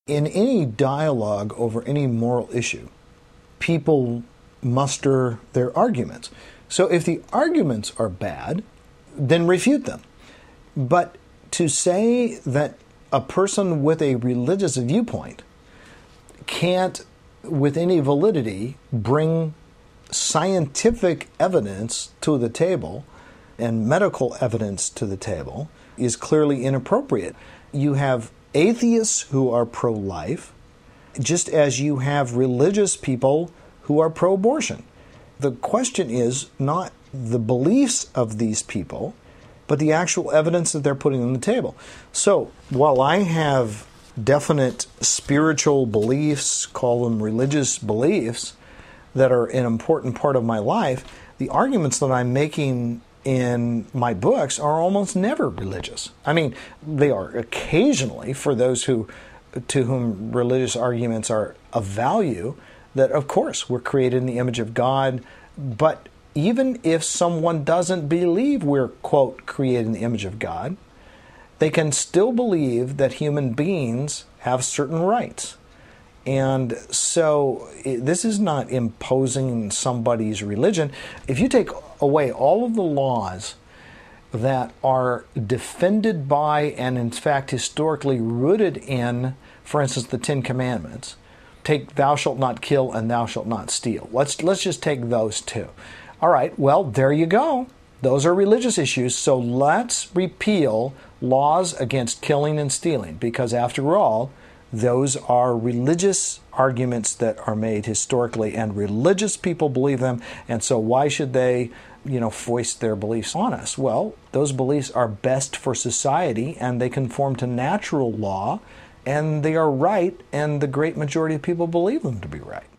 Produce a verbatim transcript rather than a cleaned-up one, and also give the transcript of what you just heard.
In any dialogue over any moral issue, people muster their arguments. So if the arguments are bad, then refute them. But to say that a person with a religious viewpoint can't, with any validity, bring scientific evidence to the table and medical evidence to the table is clearly inappropriate. You have atheists who are pro-life, just as you have religious people who are pro-abortion. The question is not the beliefs of these people, but the actual evidence that they're putting on the table. So while I have definite spiritual beliefs, call them religious beliefs, that are an important part of my life, the arguments that I'm making in my books are almost never religious. I mean, they are occasionally for those who, to whom religious arguments are of value, that of course we're created in the image of God, but even if someone doesn't believe we're, quote, created in the image of God, they can still believe that human beings have certain rights. And so this is not imposing somebody's religion. If you take away all of the laws that are defended by and in fact historically rooted in, for instance, the Ten Commandments, take thou shalt not kill and thou shalt not steal. Let's, let's just take those two. All right, well, there you go. Those are religious issues, so let's repeal laws against killing and stealing, because after all, those are religious arguments that are made historically, and religious people believe them, and so why should they, you know, foist their beliefs on us? Well, those beliefs are best for society, and they conform to natural law, and they are right, and the great majority of people believe them to be right.